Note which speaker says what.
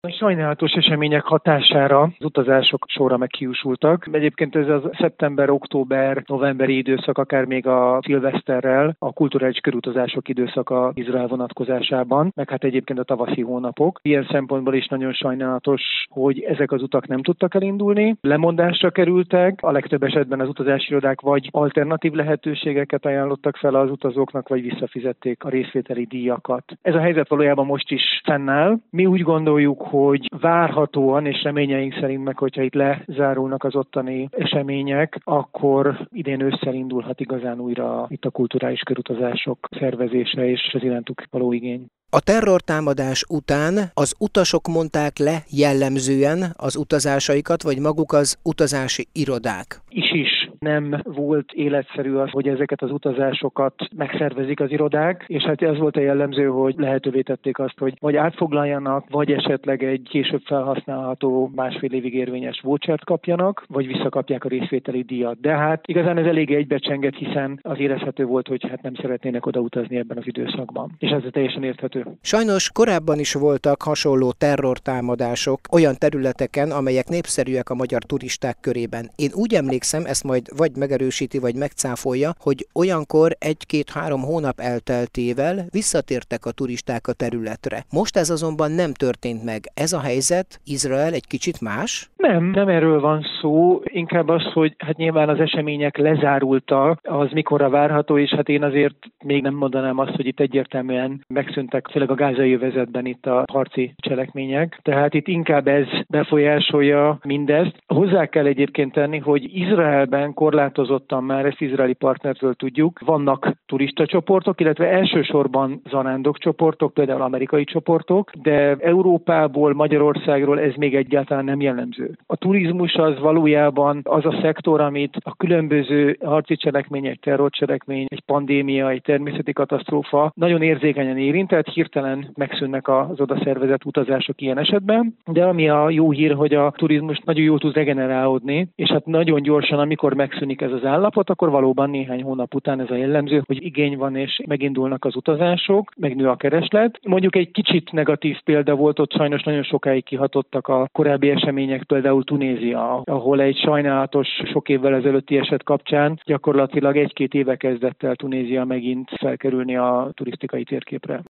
Speaker 1: A sajnálatos események hatására az utazások sorra meghiúsultak. Egyébként ez az szeptember, október, novemberi időszak, akár még a szilveszterrel, a kulturális körutazások időszaka Izrael vonatkozásában, meg hát egyébként a tavaszi hónapok. Ilyen szempontból is nagyon sajnálatos, hogy ezek az utak nem tudtak elindulni, lemondásra kerültek, a legtöbb esetben az utazási irodák vagy alternatív lehetőségeket ajánlottak fel az utazóknak, vagy visszafizették a részvételi díjakat. Ez a helyzet valójában most is fennáll. Mi úgy gondoljuk, hogy várhatóan, és reményeink szerint meg, hogyha itt lezárulnak az ottani események, akkor idén ősszel indulhat igazán újra itt a kulturális körutazások szervezése és az irántuk való igény.
Speaker 2: A terrortámadás után az utasok mondták le jellemzően az utazásaikat, vagy maguk az utazási irodák?
Speaker 1: Is nem volt életszerű az, hogy ezeket az utazásokat megszervezik az irodák, és hát ez volt a jellemző, hogy lehetővé tették azt, hogy vagy átfoglaljanak, vagy esetleg egy később felhasználható másfél évig érvényes vouchert kapjanak, vagy visszakapják a részvételi díjat. De hát igazán ez eléggé egybecsengett, hiszen az érezhető volt, hogy hát nem szeretnének odautazni ebben az időszakban. És ez teljesen érthető.
Speaker 2: Sajnos korábban is voltak hasonló terrortámadások olyan területeken, amelyek népszerűek a magyar turisták körében. Én úgy emlékszem, ezt majd vagy megerősíti, vagy megcáfolja, hogy olyankor 1-2-3 hónap elteltével visszatértek a turisták a területre. Most ez azonban nem történt meg. Ez a helyzet, Izrael egy kicsit más?
Speaker 1: Nem erről van szó, inkább az, hogy hát nyilván az események lezárultak, az mikorra várható, és hát én azért még nem mondanám azt, hogy itt egyértelműen megszűntek főleg a gázai övezetben itt a harci cselekmények. Tehát itt inkább ez befolyásolja mindezt. Hozzá kell egyébként tenni, hogy Izraelben korlátozottan már, ezt izraeli partnertől tudjuk, vannak turista csoportok, illetve elsősorban zarándokcsoportok, például amerikai csoportok, de Európából, Magyarországról ez még egyáltalán nem jellemző. A turizmus az valójában az a szektor, amit a különböző harci cselekmények, terrorcselekmény, egy pandémia, egy természeti katasztrófa nagyon érzékenyen érint, tehát hirtelen megszűnnek az oda szervezett utazások ilyen esetben, de ami a jó hír, hogy a turizmus nagyon jól tud regenerálódni, és hát nagyon gyorsan, amikor megszűnik ez az állapot, akkor valóban néhány hónap után ez a jellemző, hogy igény van és megindulnak az utazások, megnő a kereslet. Mondjuk egy kicsit negatív példa volt, ott sajnos nagyon sokáig kihatottak a korábbi események, például Tunézia, ahol egy sajnálatos sok évvel ezelőtti eset kapcsán gyakorlatilag 1-2 éve kezdett el Tunézia megint felkerülni a turisztikai térképre.